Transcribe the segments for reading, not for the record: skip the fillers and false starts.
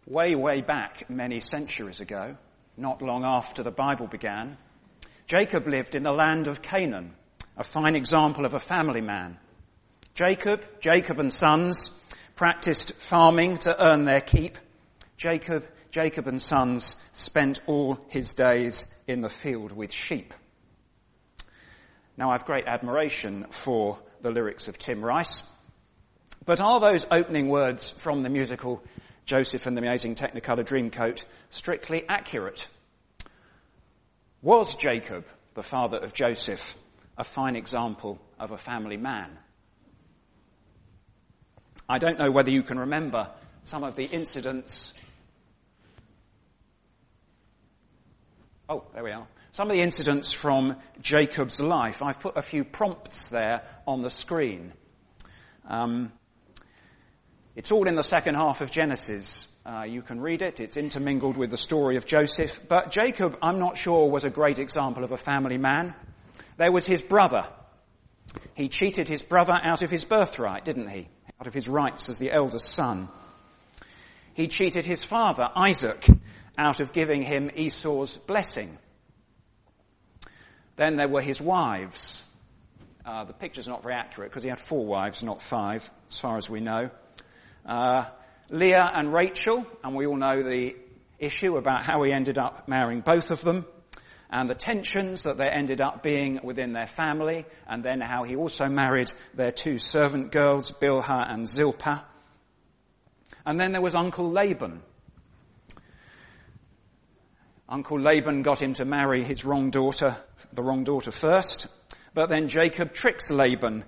Way, way back many centuries ago, not long after the Bible began, Jacob lived in the land of Canaan, a fine example of a family man. Jacob and sons practiced farming to earn their keep. Jacob and sons spent all his days in the field with sheep. Now, I've great admiration for the lyrics of Tim Rice, but are those opening words from the musical Joseph and the Amazing Technicolor Dreamcoat strictly accurate? Was Jacob, the father of Joseph, a fine example of a family man? I don't know whether you can remember some of the incidents. Oh, there we are. Some of the incidents from Jacob's life. I've put a few prompts there on the screen. It's all in the second half of Genesis. You can read it. It's intermingled with the story of Joseph. But Jacob, I'm not sure, was a great example of a family man. There was his brother. He cheated his brother out of his birthright, didn't he? Out of his rights as the eldest son. He cheated his father, Isaac, out of giving him Esau's blessing. Then there were his wives. The picture's not very accurate because he had 4 wives, not 5, as far as we know. Leah and Rachel, and we all know the issue about how he ended up marrying both of them, and the tensions that there ended up being within their family, and then how he also married their 2 servant girls, Bilhah and Zilpah. And then there was Uncle Laban. Uncle Laban got him to marry the wrong daughter first, but then Jacob tricks Laban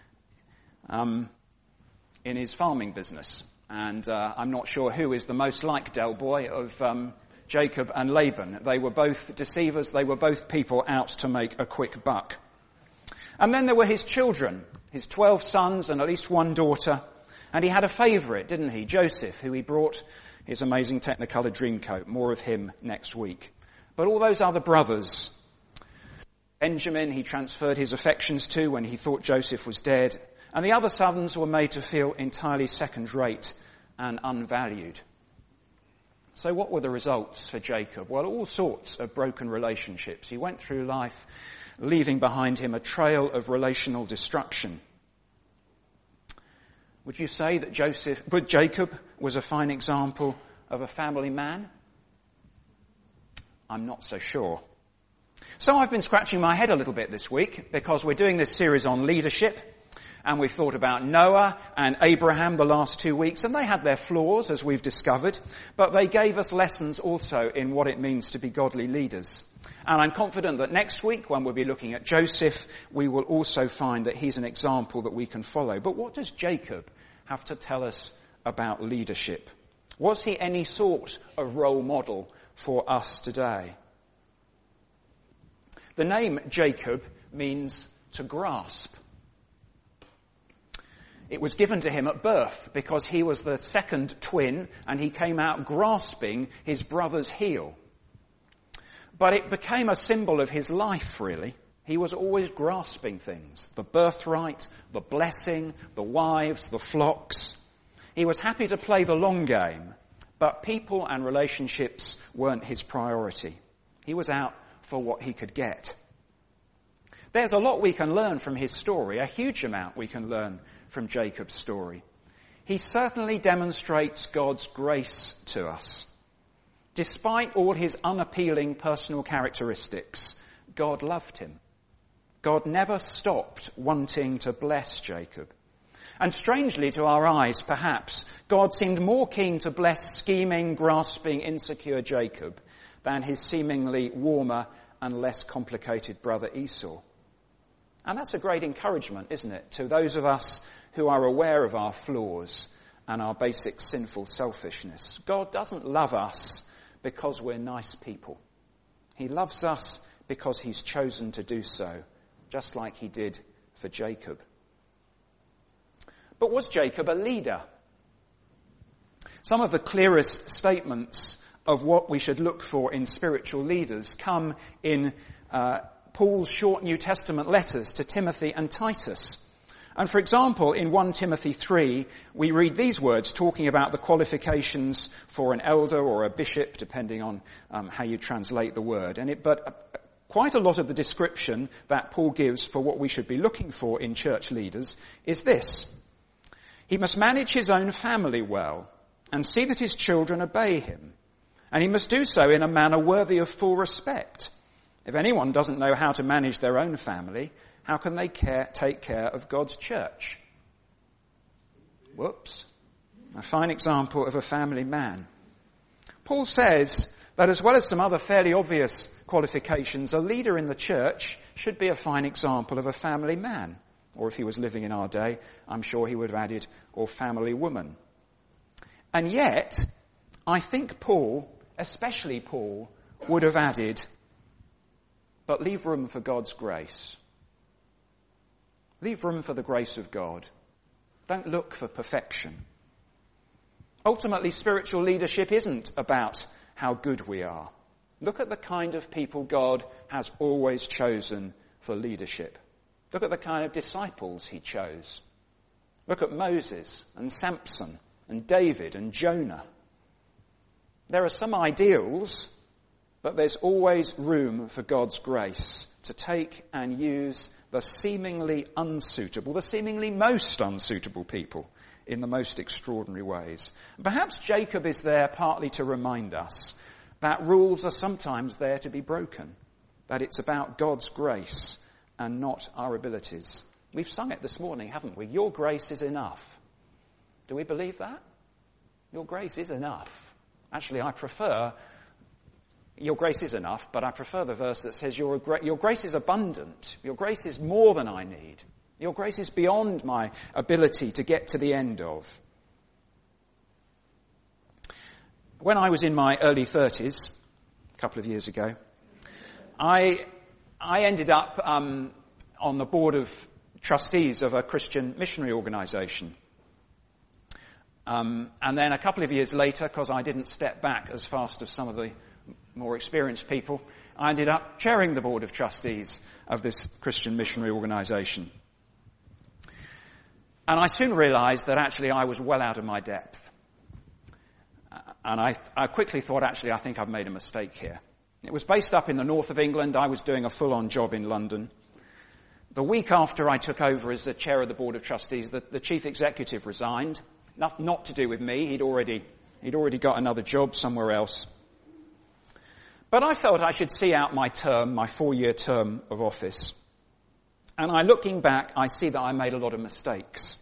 in his farming business. And I'm not sure who is the most like Del Boy of Jacob and Laban. They were both deceivers. They were both people out to make a quick buck. And then there were his children, his 12 sons and at least 1 daughter. And he had a favourite, didn't he? Joseph, who he brought his amazing Technicolor Dreamcoat. More of him next week. But all those other brothers, Benjamin, he transferred his affections to when he thought Joseph was dead. And the other sons were made to feel entirely second-rate and unvalued. So what were the results for Jacob? Well, all sorts of broken relationships. He went through life leaving behind him a trail of relational destruction. Would you say that Jacob was a fine example of a family man? I'm not so sure. So I've been scratching my head a little bit this week because we're doing this series on leadership. And we've thought about Noah and Abraham the last 2 weeks, and they had their flaws, as we've discovered, but they gave us lessons also in what it means to be godly leaders. And I'm confident that next week, when we'll be looking at Joseph, we will also find that he's an example that we can follow. But what does Jacob have to tell us about leadership? Was he any sort of role model for us today? The name Jacob means to grasp. It was given to him at birth because he was the second twin and he came out grasping his brother's heel. But it became a symbol of his life, really. He was always grasping things. The birthright, the blessing, the wives, the flocks. He was happy to play the long game, but people and relationships weren't his priority. He was out for what he could get. There's a lot we can learn from his story, a huge amount we can learn from Jacob's story. He certainly demonstrates God's grace to us. Despite all his unappealing personal characteristics, God loved him. God never stopped wanting to bless Jacob. And strangely to our eyes, perhaps, God seemed more keen to bless scheming, grasping, insecure Jacob than his seemingly warmer and less complicated brother Esau. And that's a great encouragement, isn't it, to those of us who are aware of our flaws and our basic sinful selfishness. God doesn't love us because we're nice people. He loves us because he's chosen to do so, just like he did for Jacob. But was Jacob a leader? Some of the clearest statements of what we should look for in spiritual leaders come in Paul's short New Testament letters to Timothy and Titus. And for example, in 1 Timothy 3, we read these words talking about the qualifications for an elder or a bishop, depending on how you translate the word. But quite a lot of the description that Paul gives for what we should be looking for in church leaders is this. He must manage his own family well and see that his children obey him. And he must do so in a manner worthy of full respect. If anyone doesn't know how to manage their own family, how can they take care of God's church? Whoops. A fine example of a family man. Paul says that as well as some other fairly obvious qualifications, a leader in the church should be a fine example of a family man. Or if he was living in our day, I'm sure he would have added, or family woman. And yet, I think Paul, especially Paul, would have added, but leave room for God's grace. Leave room for the grace of God. Don't look for perfection. Ultimately, spiritual leadership isn't about how good we are. Look at the kind of people God has always chosen for leadership. Look at the kind of disciples he chose. Look at Moses and Samson and David and Jonah. There are some ideals, but there's always room for God's grace to take and use the seemingly unsuitable, the seemingly most unsuitable people in the most extraordinary ways. Perhaps Jacob is there partly to remind us that rules are sometimes there to be broken, that it's about God's grace and not our abilities. We've sung it this morning, haven't we? Your grace is enough. Do we believe that? Your grace is enough. Actually, I prefer, your grace is enough, but I prefer the verse that says your grace is abundant. Your grace is more than I need. Your grace is beyond my ability to get to the end of. When I was in my early 30s, a couple of years ago, I ended up on the board of trustees of a Christian missionary organisation. And then a couple of years later, because I didn't step back as fast as some of the more experienced people, I ended up chairing the board of trustees of this Christian missionary organisation. And I soon realised that actually I was well out of my depth. And I quickly thought, actually, I think I've made a mistake here. It was based up in the north of England. I was doing a full-on job in London. The week after I took over as the chair of the board of trustees, the chief executive resigned. Not to do with me. He'd already got another job somewhere else. But I felt I should see out my 4-year term of office. And looking back, I see that I made a lot of mistakes.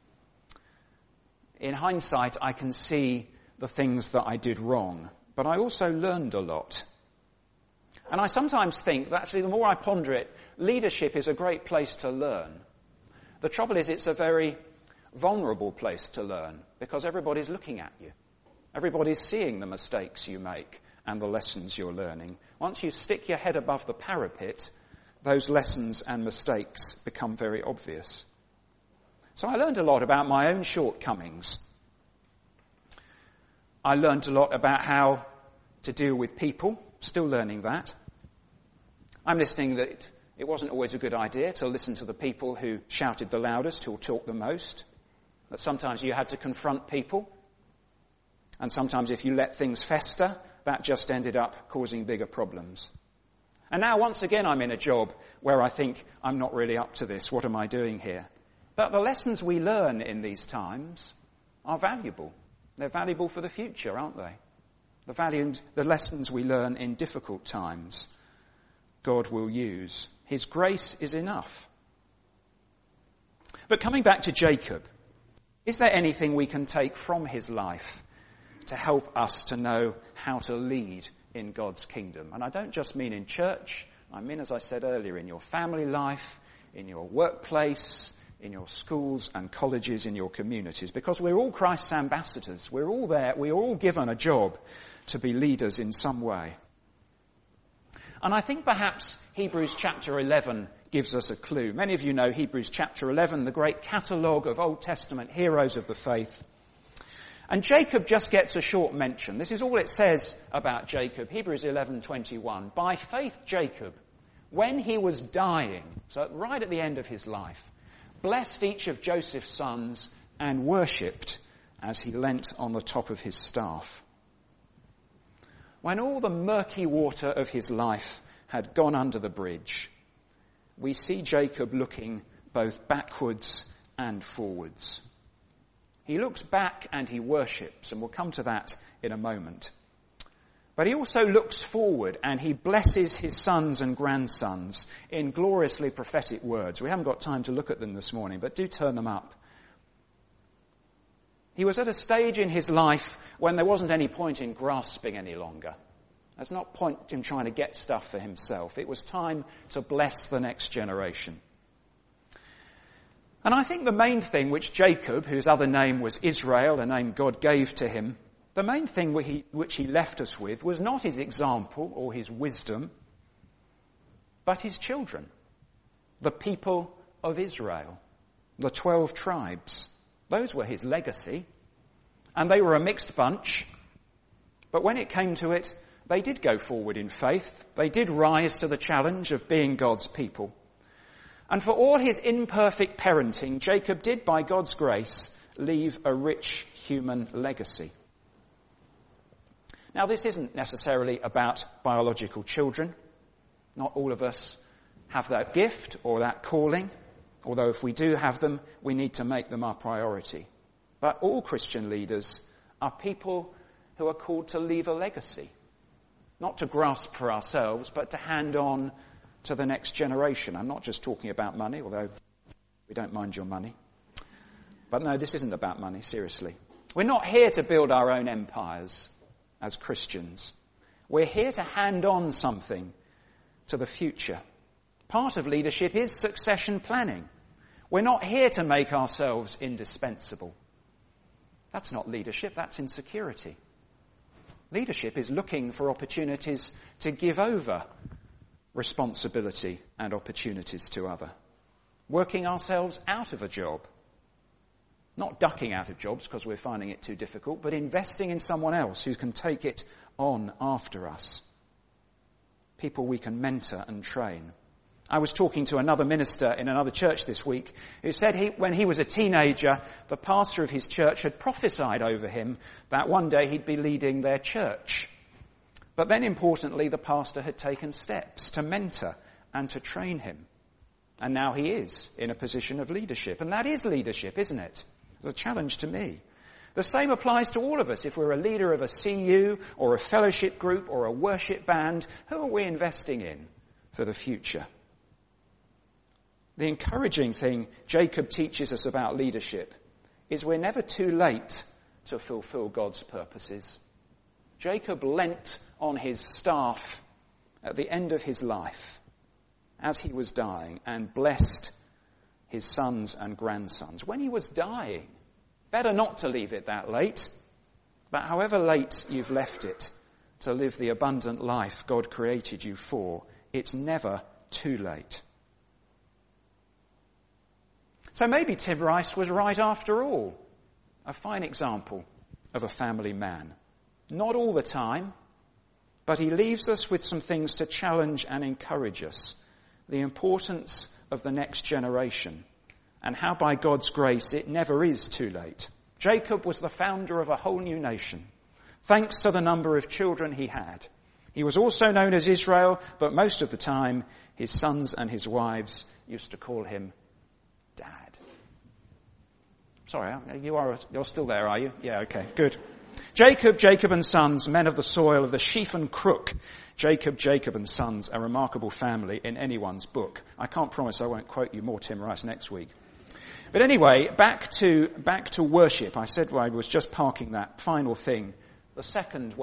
In hindsight, I can see the things that I did wrong. But I also learned a lot. And I sometimes think that actually the more I ponder it, leadership is a great place to learn. The trouble is it's a very vulnerable place to learn because everybody's looking at you. Everybody's seeing the mistakes you make and the lessons you're learning. Once you stick your head above the parapet, those lessons and mistakes become very obvious. So I learned a lot about my own shortcomings. I learned a lot about how to deal with people, still learning that. I'm listening that it wasn't always a good idea to listen to the people who shouted the loudest, who talked the most. That sometimes you had to confront people. And sometimes if you let things fester, that just ended up causing bigger problems. And now once again I'm in a job where I think I'm not really up to this. What am I doing here? But the lessons we learn in these times are valuable. They're valuable for the future, aren't they? The lessons we learn in difficult times, God will use. His grace is enough. But coming back to Jacob, is there anything we can take from his life to help us to know how to lead in God's kingdom? And I don't just mean in church. I mean, as I said earlier, in your family life, in your workplace, in your schools and colleges, in your communities. Because we're all Christ's ambassadors. We're all there. We're all given a job to be leaders in some way. And I think perhaps Hebrews chapter 11 gives us a clue. Many of you know Hebrews chapter 11, the great catalogue of Old Testament heroes of the faith. And Jacob just gets a short mention. This is all it says about Jacob. Hebrews 11:21. By faith Jacob, when he was dying, so right at the end of his life, blessed each of Joseph's sons, and worshipped as he leant on the top of his staff. When all the murky water of his life had gone under the bridge, we see Jacob looking both backwards and forwards. He looks back and he worships, and we'll come to that in a moment. But he also looks forward and he blesses his sons and grandsons in gloriously prophetic words. We haven't got time to look at them this morning, but do turn them up. He was at a stage in his life when there wasn't any point in grasping any longer. There's not point in trying to get stuff for himself. It was time to bless the next generation. And I think the main thing which Jacob, whose other name was Israel, a name God gave to him, the main thing which he left us with was not his example or his wisdom, but his children, the people of Israel, the 12 tribes. Those were his legacy, and they were a mixed bunch. But when it came to it, they did go forward in faith. They did rise to the challenge of being God's people. And for all his imperfect parenting, Jacob did, by God's grace, leave a rich human legacy. Now, this isn't necessarily about biological children. Not all of us have that gift or that calling. Although if we do have them, we need to make them our priority. But all Christian leaders are people who are called to leave a legacy. Not to grasp for ourselves, but to hand on to the next generation. I'm not just talking about money, although we don't mind your money. But no, this isn't about money, seriously. We're not here to build our own empires as Christians. We're here to hand on something to the future. Part of leadership is succession planning. We're not here to make ourselves indispensable. That's not leadership, that's insecurity. Leadership is looking for opportunities to give over responsibility and opportunities to others. Working ourselves out of a job. Not ducking out of jobs because we're finding it too difficult, but investing in someone else who can take it on after us. People we can mentor and train. I was talking to another minister in another church this week who said when he was a teenager, the pastor of his church had prophesied over him that one day he'd be leading their church. But then, importantly, the pastor had taken steps to mentor and to train him. And now he is in a position of leadership. And that is leadership, isn't it? It's a challenge to me. The same applies to all of us. If we're a leader of a CU or a fellowship group or a worship band, who are we investing in for the future? The encouraging thing Jacob teaches us about leadership is we're never too late to fulfill God's purposes. Jacob leant on his staff at the end of his life as he was dying and blessed his sons and grandsons. When he was dying, better not to leave it that late, but however late you've left it to live the abundant life God created you for, it's never too late. So maybe Tim Rice was right after all. A fine example of a family man. Not all the time, but he leaves us with some things to challenge and encourage us. The importance of the next generation and how by God's grace it never is too late. Jacob was the founder of a whole new nation, thanks to the number of children he had. He was also known as Israel, but most of the time his sons and his wives used to call him Dad. Sorry, you're still there, are you? Yeah, okay, good. Jacob and sons, men of the soil of the sheaf and crook. Jacob and sons, a remarkable family in anyone's book. I can't promise I won't quote you more Tim Rice next week. But anyway, back to worship. I said I was just parking that final thing. The second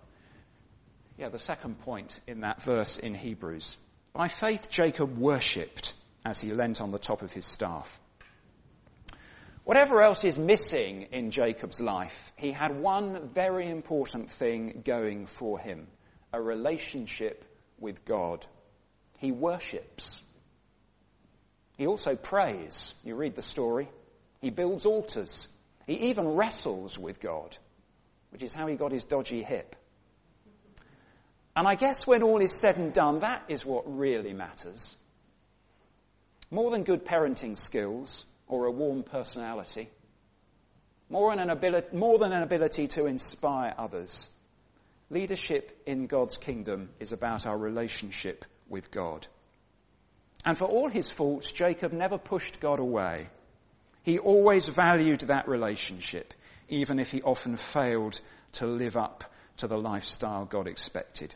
point in that verse in Hebrews. By faith Jacob worshipped as he leant on the top of his staff. Whatever else is missing in Jacob's life, he had one very important thing going for him, a relationship with God. He worships. He also prays. You read the story. He builds altars. He even wrestles with God, which is how he got his dodgy hip. And I guess when all is said and done, that is what really matters. More than good parenting skills, or a warm personality, more than an ability to inspire others. Leadership in God's kingdom is about our relationship with God. And for all his faults, Jacob never pushed God away. He always valued that relationship, even if he often failed to live up to the lifestyle God expected.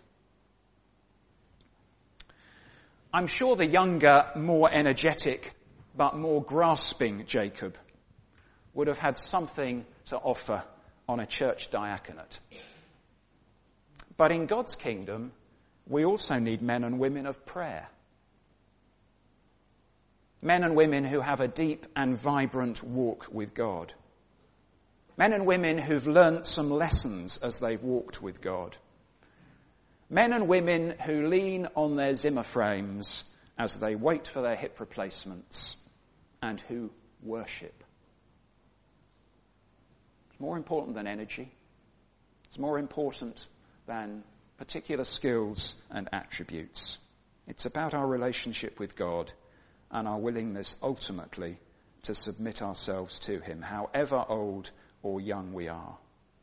I'm sure the younger, more energetic, but more grasping Jacob would have had something to offer on a church diaconate. But in God's kingdom, we also need men and women of prayer. Men and women who have a deep and vibrant walk with God. Men and women who've learnt some lessons as they've walked with God. Men and women who lean on their Zimmer frames as they wait for their hip replacements and who worship. It's more important than energy. It's more important than particular skills and attributes. It's about our relationship with God and our willingness ultimately to submit ourselves to him, however old or young we are.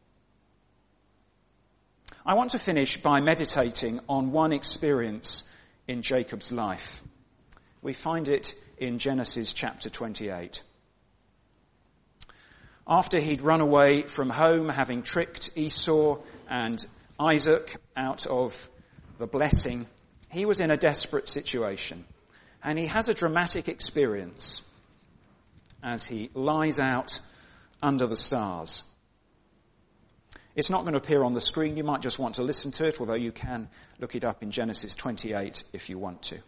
I want to finish by meditating on one experience in Jacob's life. We find it in Genesis chapter 28. After he'd run away from home, having tricked Esau and Isaac out of the blessing, he was in a desperate situation. And he has a dramatic experience as he lies out under the stars. It's not going to appear on the screen. You might just want to listen to it, although you can look it up in Genesis 28 if you want to.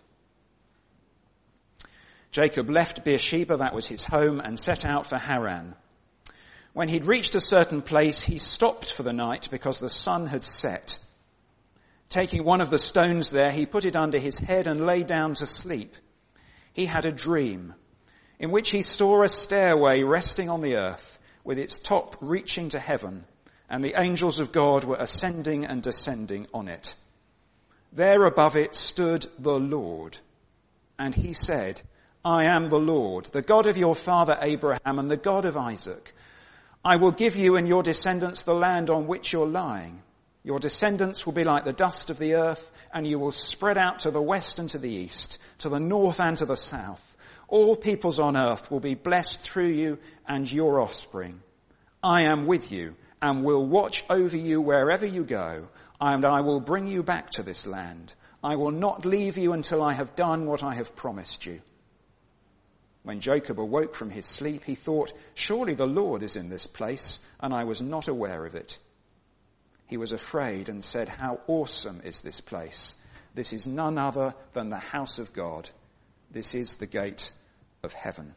Jacob left Beersheba, that was his home, and set out for Haran. When he'd reached a certain place, he stopped for the night because the sun had set. Taking one of the stones there, he put it under his head and lay down to sleep. He had a dream in which he saw a stairway resting on the earth with its top reaching to heaven, and the angels of God were ascending and descending on it. There above it stood the Lord, and he said, I am the Lord, the God of your father Abraham and the God of Isaac. I will give you and your descendants the land on which you're lying. Your descendants will be like the dust of the earth, and you will spread out to the west and to the east, to the north and to the south. All peoples on earth will be blessed through you and your offspring. I am with you and will watch over you wherever you go, and I will bring you back to this land. I will not leave you until I have done what I have promised you. When Jacob awoke from his sleep, he thought, surely the Lord is in this place, and I was not aware of it. He was afraid and said, how awesome is this place? This is none other than the house of God. This is the gate of heaven.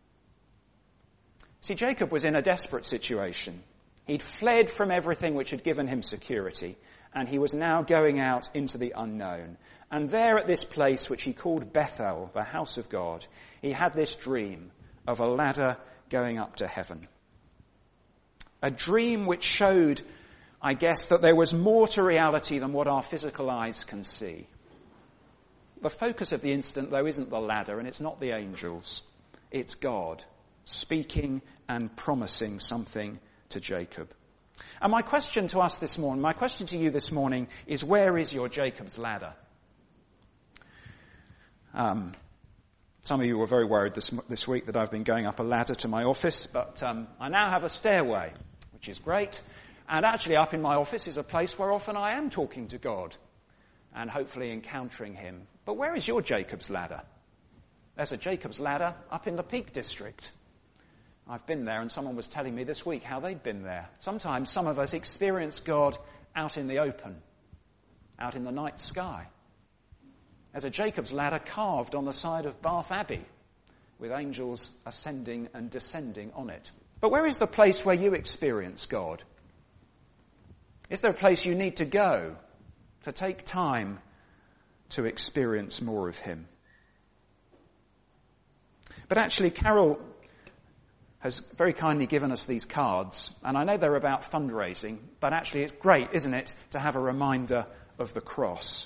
See, Jacob was in a desperate situation. He'd fled from everything which had given him security, and he was now going out into the unknown. And there at this place, which he called Bethel, the house of God, he had this dream of a ladder going up to heaven. A dream which showed, I guess, that there was more to reality than what our physical eyes can see. The focus of the incident, though, isn't the ladder and it's not the angels. It's God speaking and promising something to Jacob. And my question to us this morning, my question to you this morning is, where is your Jacob's ladder? Some of you were very worried this week that I've been going up a ladder to my office, but I now have a stairway, which is great. And actually up in my office is a place where often I am talking to God and hopefully encountering him. But where is your Jacob's ladder? There's a Jacob's ladder up in the Peak District. I've been there, and someone was telling me this week how they'd been there. Sometimes some of us experience God out in the open, out in the night sky. There's a Jacob's ladder carved on the side of Bath Abbey with angels ascending and descending on it. But where is the place where you experience God? Is there a place you need to go to take time to experience more of him? But actually, Carol has very kindly given us these cards, and I know they're about fundraising, but actually it's great, isn't it, to have a reminder of the cross.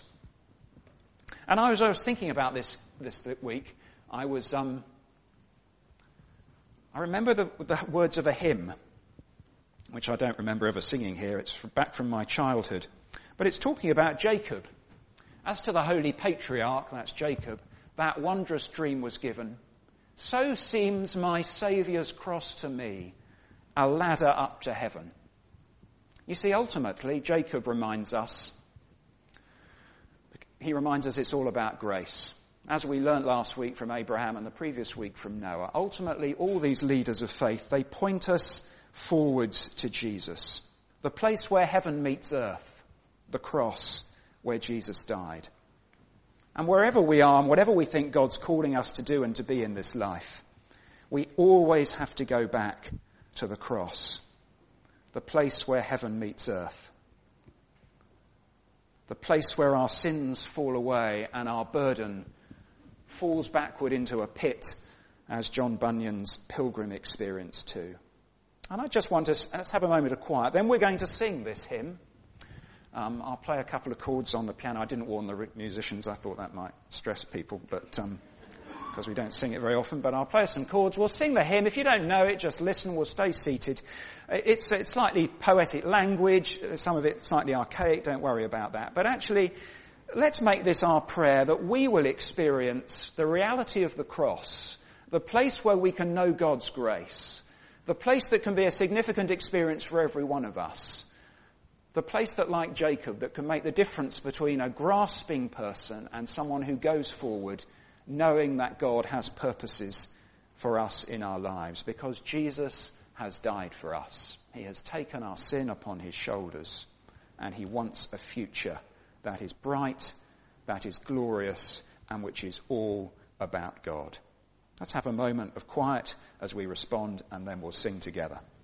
And I was thinking about this week. I was I remember the words of a hymn, which I don't remember ever singing here. It's back from my childhood. But it's talking about Jacob. As to the holy patriarch, that's Jacob, that wondrous dream was given. So seems my Saviour's cross to me, a ladder up to heaven. You see, ultimately, Jacob reminds us it's all about grace. As we learnt last week from Abraham and the previous week from Noah, ultimately all these leaders of faith, they point us forwards to Jesus, the place where heaven meets earth, the cross where Jesus died. And wherever we are and whatever we think God's calling us to do and to be in this life, we always have to go back to the cross, the place where heaven meets earth. The place where our sins fall away and our burden falls backward into a pit, as John Bunyan's pilgrim experienced too. And I just want us, let's have a moment of quiet. Then we're going to sing this hymn. I'll play a couple of chords on the piano. I didn't warn the musicians. I thought that might stress people, but because we don't sing it very often. But I'll play some chords. We'll sing the hymn. If you don't know it, just listen. We'll stay seated. It's slightly poetic language. Some of it slightly archaic. Don't worry about that. But actually, let's make this our prayer that we will experience the reality of the cross, the place where we can know God's grace, the place that can be a significant experience for every one of us, the place that, like Jacob, that can make the difference between a grasping person and someone who goes forward knowing that God has purposes for us in our lives, because Jesus has died for us. He has taken our sin upon his shoulders, and he wants a future that is bright, that is glorious, and which is all about God. Let's have a moment of quiet as we respond, and then we'll sing together.